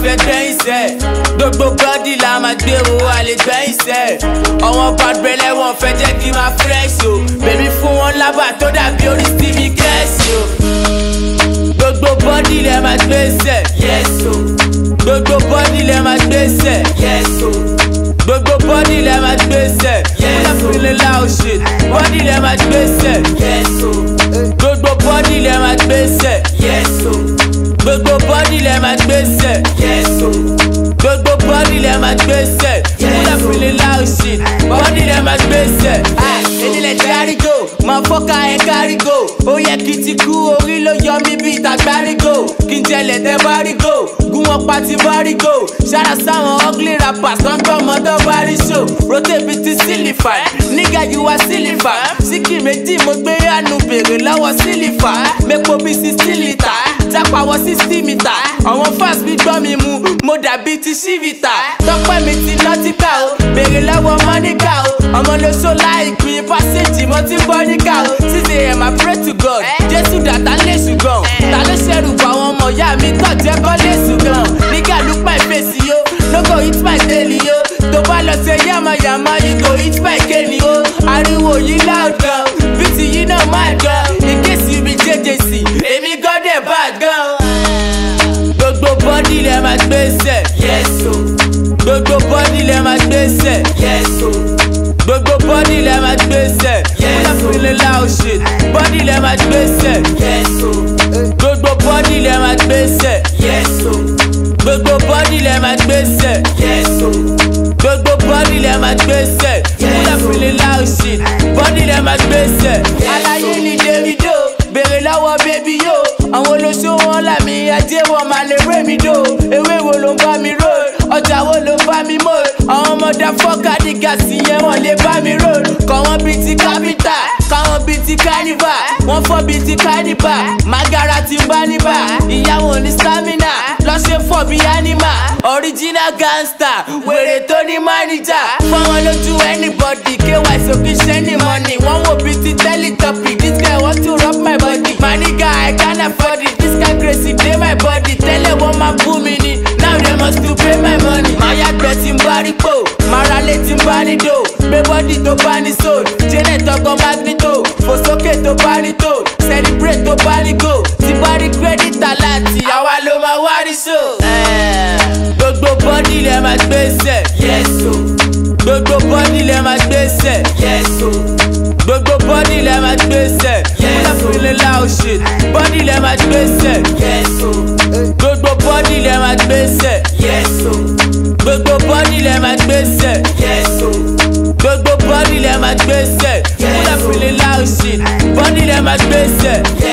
fẹ́ gbẹ́yìn sẹ́. Gbogbo bọ́dì la máa gbé o, a lè gbẹ́yìn sẹ́. Àwọn bàbẹ̀lẹ̀ wọn fẹ́ jẹ́ kí n máa fresh o. Bèbí fún wọn lábà tó dàbí orí Stevie Kẹ́sì o. Gbogbo bọ́dì lẹ máa gbé sẹ́, yes o. Gbogbo bọ́dì lẹ máa gbé sẹ́, yes o. Gbogbo bọ́dì lẹ máa gbé sẹ́, yes o. Feeling loud shit, bọ́dì lẹ máa gbé sẹ́, yes o. Gbogbo bọ́dì lẹ máa gbé sẹ́, yes o. Gbogbo bọ́dì lẹ máa gbé sẹ́, yes o. Gbogbo bọ́dì lẹ máa gbé sẹ́, feeling loud shit, bọ́dì lẹ máa gbé sẹ́. Ènìlẹ̀ járí go, máa fọ́ka ẹ̀ kárí go. Ó yẹ kí ti kú orí ló yọ mí bí ìtàgbárí go. Kí n jẹlẹ̀ tẹ́ bá rí go, gún wọn pa ti bá rí go. Ṣára sáwọn ugly rappers tó ń gbọ́ ọmọdé bá rí show. Rotate bí ti sílífà, nígà yìí wá sílífà. Síkì méjì mo gbé àánú bèrè lọ́wọ́ sílífà. Mẹ́po bí 60 litre, jápa wọ 60 meter. Àwọn fans mi gbọ́ mi mu, mo dàbí ti ṣífìtà. Tọ́pẹ́ mi ti nọ́tíkà o, bèrè lọ́wọ́ mọ́níkà o. Ọmọ ló ṣó láìpín pásíjì mo ti bọ́ níkà o. 6 AM I pray to God, Jésù dàtà lè ṣùgbọ́n. Ta ló ṣẹ̀rù bá àwọn ọmọ ìyá mi tọ̀ jẹ́ bọ́ lè ṣùgbọ́n. Nígà look my face yo, no go hit my daily yo. Tó bá lọ ṣe yàmàyàmà you go hit my kéènì o. Ariwo yìí loud gan, bíìtì yìí náà mad gan. In case you be JJC, èmi gan dẹ̀ bad gan. Gbogbo bọ́dì lẹ máa gbé sẹ́, yes o. Gbogbo bọ́dì lẹ máa gbé sẹ́, yes o. Gbogbo bọ́dì lẹ máa gbé sẹ́, yes o. Feeling loud shit, bọ́dì lẹ máa gbé sẹ́, yes o. Gbogbo bọ́dì lẹ máa gbé sẹ́, yes o. Gbogbo bọ́dì lẹ máa gbé sẹ́, yes o. Gbogbo bọ́dì lẹ máa gbé sẹ́, feeling loud shit, bọ́dì lẹ máa gbé sẹ́. Aláyé ni Davido, bèrè lọ́wọ́ baby yo. Àwọn olóṣó wọn làmì ajé wọn máa lè ré mi dò. Ewé wo ló ń bá mi rò? Ọjà wo ló ń bá mi mọ̀? Àwọn ọmọdé fọ́ọ̀kà ní gàsì yẹn wọ́n lè bá mi rò. Kọ́ wọn bíi ti kápítà, káwọn bíi ti kánífà. Wọ́n fọ́ bíi ti kánífà, Magara ti ń bá níbà. Ìyàwó ní stamina, lọ́ṣẹ́ fọ́ bíi ánímà. Original gangster, wèrè tó ní mánìjà. Fọ́wọ́n lójú anybody, KY sókè ṣẹ́ ní money. Wọ́n wò bíi ti Teletubby, this guy want to rob my body. My nigga, I can't afford it, this guy crazy dey my body. Tẹ́lẹ̀ wọ́n máa bú mi ni, now they must to pay my money. Máa yàgbẹ́ tí ń bá rí pò, máa ra lé tí ń bá ní dò. Gbé bọ́dì tó bá ní soul, Janet ọkọ̀ Magneto. Fò sókè tó bá ní tó, celebrate tó bá ní go. Tí bá rí credit aláàtì, àwa ló máa wá rí show. Gbogbo bọ́dì lẹ máa gbé sẹ́, yes o. Gbogbo bọ́dì lẹ máa gbé sẹ́, yes o. Gbogbo bọ́dì lẹ máa gbé sẹ́, yes o. Feeling loud shit, bọ́dì lẹ máa gbé sẹ́, yes o. Gbogbo bọ́dì lẹ máa gbé sẹ́, yes o. Gbogbo bọ́dì lẹ máa gbé sẹ́, yes o. Gbogbo bọ́dì lẹ máa gbé sẹ́, feeling loud shit, bọ́dì lẹ máa gbé sẹ́.